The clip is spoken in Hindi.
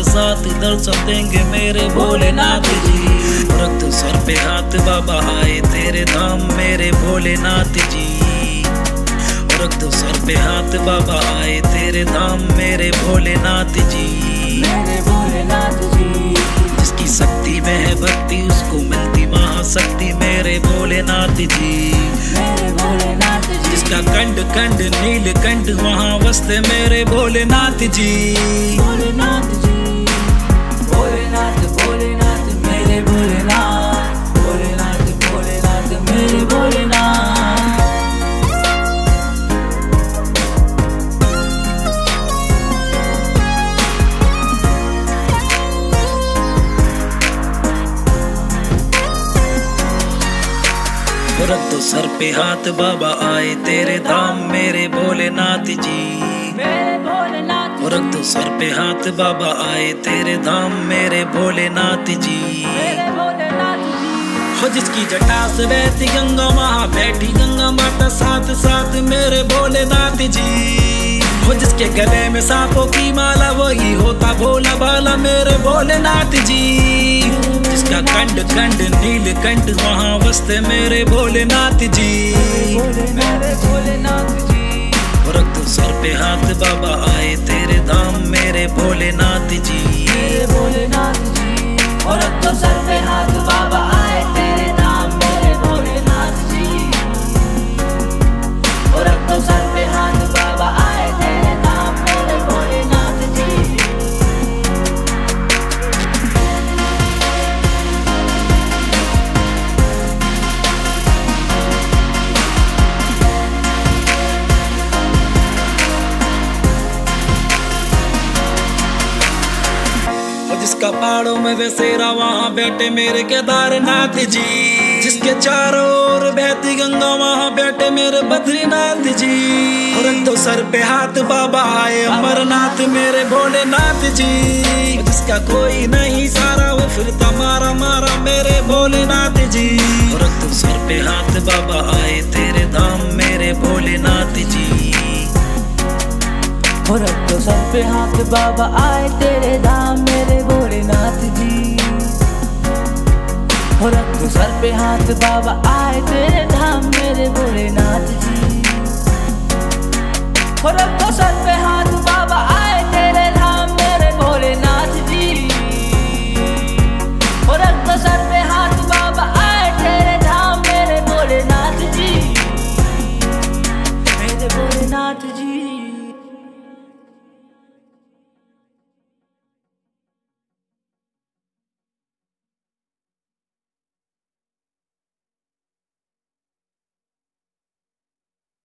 साथ दर्शन देंगे मेरे भोलेनाथ जी। रख दो सर पे हाथ बाबा आए तेरे धाम मेरे भोलेनाथ जी। रख दो सर पे हाथ बाबा आए तेरे धाम मेरे भोलेनाथ जी। मेरे भोलेनाथ जी। जिसकी शक्ति में है भक्ति उसको मिलती महाशक्ति मेरे भोलेनाथ जी। मेरे भोलेनाथ जी। जिसका कंड कंड नीलकंठ वहाँ बसते मेरे भोलेनाथ जी। भोलेनाथ जी। भोलेनाथ भोलेनाथ मेरे भोलेनाथ। भोलेनाथ भोलेनाथ मेरे भोलेनाथ। रख दो सर पे हाथ बाबा आए तेरे धाम मेरे भोलेनाथ जी। मेरे भोलेनाथ। रख दो सर पे हाथ बाबा आए तेरे धाम मेरे भोलेनाथ जी। मेरे भोलेनाथ जी। हो जिसकी जटा से बहती गंगा वहाँ बैठी गंगा माता साथ साथ मेरे भोलेनाथ जी। हो जिसके गले में सांपों की माला वही होता भोला भाला मेरे भोलेनाथ जी। जिसका कंड कंड नीलकंठ वहाँ बसते मेरे भोलेनाथ जी। मेरे भोलेनाथ जी। रख दो सर पे हाथ बाबा आए तेरे धाम मेरे भोलेनाथ जी। मेरे भोलेनाथ जी। और रख दो सर पे हाथ बाबा आए तेरे धाम मेरे भोलेनाथ जी। और रख दो सर पे हाथ बाबा आए तेरे धाम मेरे भोलेनाथ जी। जिसका पहाड़ों में बसेरा वहाँ बैठे मेरे केदारनाथ जी। जिसके चारों ओर बहती गंगा वहाँ बैठे मेरे बद्रीनाथ जी। रख दो सर पे हाथ बाबा आए अमरनाथ मेरे भोलेनाथ जी। जिसका कोई नहीं सारा वो फिरता मारा मारा मेरे भोलेनाथ जी। रख दो सर पे हाथ बाबा आए तेरे धाम मेरे भोलेनाथ जी। और रख दो सर पे हाथ बाबा आए तेरे धाम मेरे भोलेनाथ जी। और रख दो सर पे हाथ बाबा आए तेरे धाम मेरे भोलेनाथ जी। और रख दो सर पे हाथ बाबा आए तेरे धाम मेरे भोलेनाथ जी। और रख दो सर पे हाथ बाबा आए तेरे धाम मेरे भोलेनाथ जी। मेरे भोलेनाथ जी।